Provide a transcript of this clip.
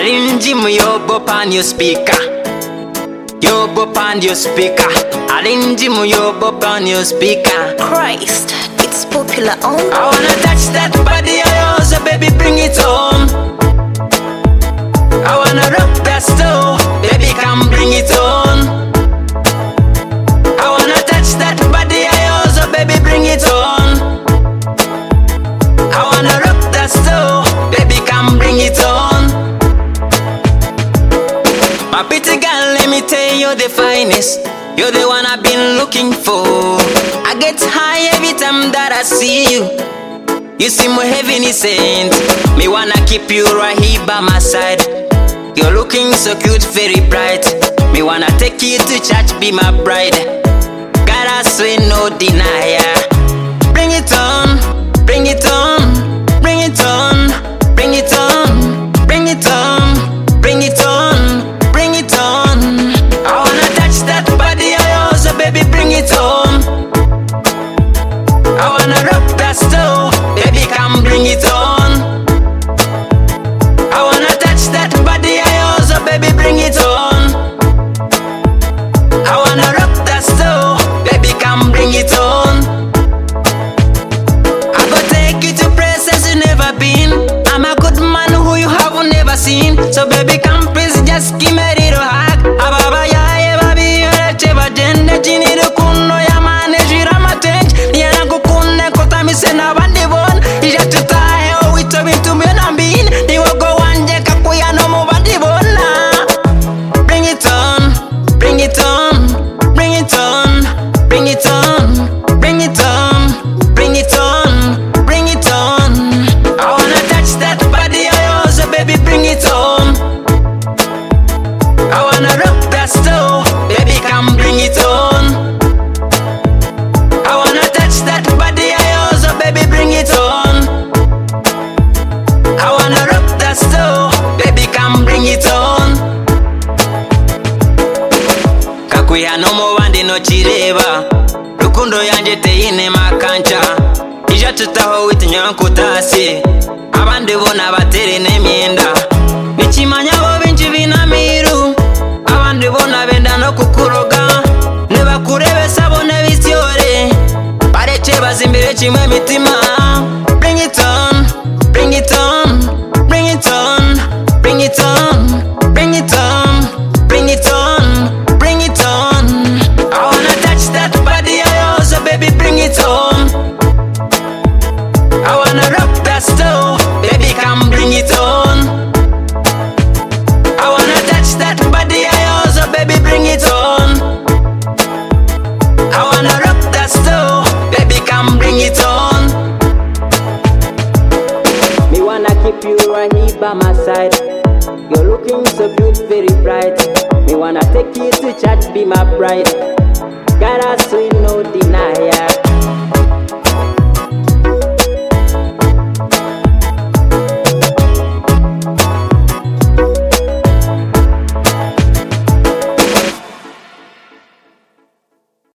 Arrange me your bop on your speaker. Your bop on your speaker. Arrange me your bop on your speaker. Christ, it's popular on. I wanna touch that body of yours, so baby bring it home. I wanna rock that stove, baby come bring it on. I wanna touch that body of yours, so baby bring it on. I wanna rock that stove, baby come bring it on. My pretty girl, let me tell you the finest. You're the one I've been looking for. I get high every time that I see you. You seem heavenly sent. Me wanna keep you right here by my side. You're looking so cute, very bright. Me wanna take you to church, be my bride. God, I swear, no denier. Bring it on, bring it on, bring it on, bring it on, bring it on, bring it on, bring it on. I wanna touch that body of yours, so baby bring it on. I wanna rock that stove, baby come bring it on. I wanna touch that body of yours, so baby bring it on. I wanna rock that stove, baby come bring it on. I go take you to places you never been. I'm a good man who you have never seen. So baby come please just give me a little hug. Ababa ya baby yore cheba jende chini do kuno ya mane jira matench. Niana kukunne kota mi sena bandi bon. Ija tuta heo wito bintu mi nambin. Ni wogo wanje kakuya no mo bandi bon na. Bring it on, bring it on, bring it on, bring it on, bring it on, bring it on, bring it on. I wanna touch that body of yours, so baby bring it on. I wanna rock that stove, baby come bring it on. I wanna touch that body of yours, so baby bring it on. I wanna rock that stove, baby come bring it on. Kakuya no mo bandi no chireba. Rukundo yanje teine makancha. Ija tutaho witinya nkutasi. Abandi bona batere nemyenda. Nichimanya bo binchi binamiru. Abandi bona benda no kukuroga. Nebakurebe sabone bisyore. Bareche bazimbire chimwe mitima. Bring it on, bring it on, bring it on, bring it on, bring it on, bring it on, bring it on. I wanna touch that body of yours, so baby bring it on. I wanna rock that stove, baby come bring it on. I wanna touch that body of yours, so baby bring it on. I wanna rock that stove, baby come bring it on. Me wanna keep you right here by my side. You're looking so good, very bright. Me wanna take you to church, be my bride. God, I swear, no denier.